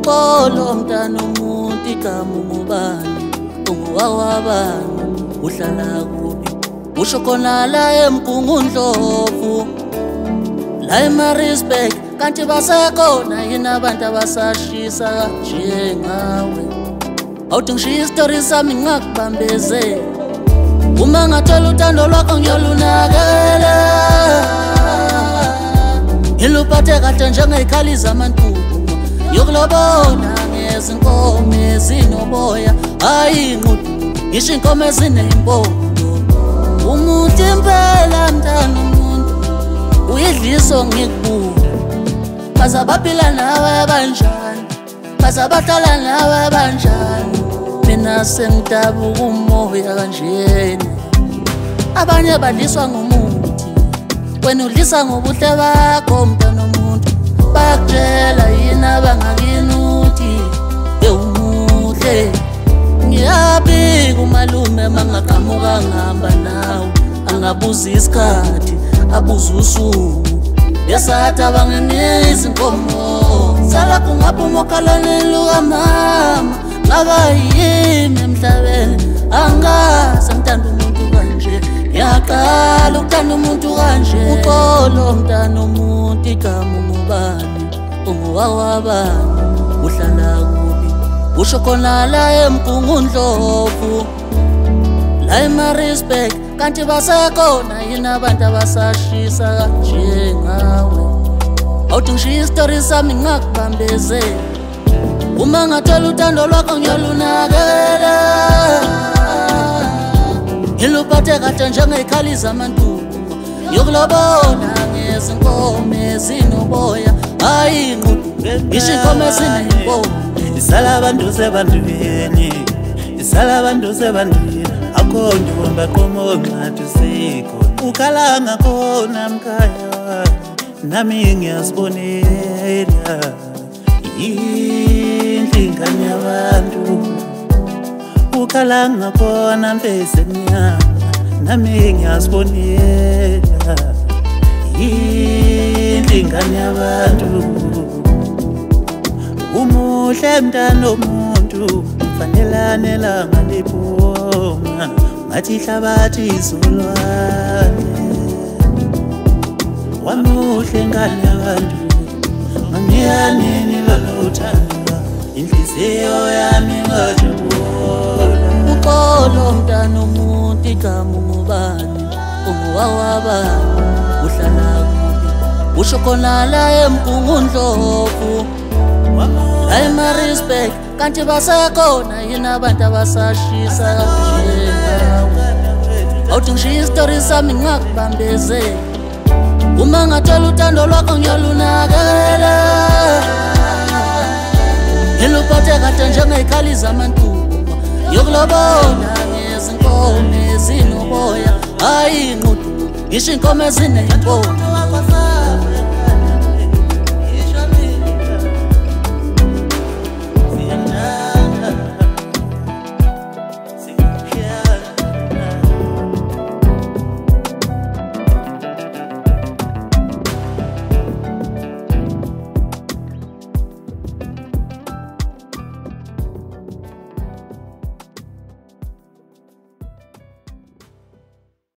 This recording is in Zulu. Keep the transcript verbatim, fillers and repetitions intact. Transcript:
Uxolo mntana umuntu igama ungubani, ungowabani, uhlala kuphi? Usho khona la eMgungundlovu, la eMaritzburg, kanti basekhona yini abantu abasashisa kanje ngawe? Awuthi ngishiya isitori sami ngakubambezela, uma ngathola uthando lwakho ngiyolunakela, ngiluphathe kahle njengezikhali zamantuba, yokulobona ngezinkomo ezinoboya, hayi inqudu, ngisho inkomo ezinempondo. Umuntu impela mntana umuntu, uyidliso ngikubuka, baza baphila nawe banjani, baza bahlala nawe banjani? Mina sengidabuka umoya kanjena, abanye badliswa ngumuthi, wena udlisa ngobuhle bakho mntana umuntu. Bakutshela yini abangakini uthi bewumuhle? Ngiyabika umalume mangaqhamuka ngihamba nawe, angabuza isikhathi abuza usuku, besathi abangenisa izinkomo salapho ngaphuma okhalweni lukamama. Ngaba yimi emhlabeni angazi ngithanda umuntu kanje, ngiyaqala ukuthanda umuntu kanje. Uxolo mntana umuntu igama ungubani, ungowabani, uhlala kuphi? Usho khona la eMgungundlovu, la eMaritzburg, kanti basekhona yini abantu abasashisa kanje ngawe? Awuthi ngishiya isitori sami ngakubambezela, uma ngathola uthando lwakho ngiyolunakela, ngiluphathe kahle njengezikhali zamantuba, yokulobona ngezinkomo ezinoboya, hayi inqudu, ngisho inkomo ezinempondo. Isala abantu sebantwini, isala abantu sebantwini, akho ntombi aqoma onqathu sikho, ukhala ngakhona mkhaya, nami ngiyasibonela indlingane yabantu. Ukhala ngakhona mfeze mnyama, nami ngiyasibonela indlingane yabantu. Umuhle mntana omuntu, kufanelane langa liphuma, ngathi ihlabathi izolwane. Wamuhle ngane yabantu, ngangiyanini loluthando, inhliziyo yami ngajabula. Uxolo mntana umuntu igama ungubani, ungowabani, uhlala kuphi? Usho khona la eMgungundlovu, la eMaritzburg, kanti basekhona yini abantu abasashisa kanje ngawe? Awuthi ngishiya isitori sami ngakubambezela, uma ngathola uthando lwakho ngiyolunakela, ngiluphathe kahle njengezikhali zamantuba, yokulobona ngezinkomo ezinoboya, hayi inqudu, ngisho inkomo ezinempondo.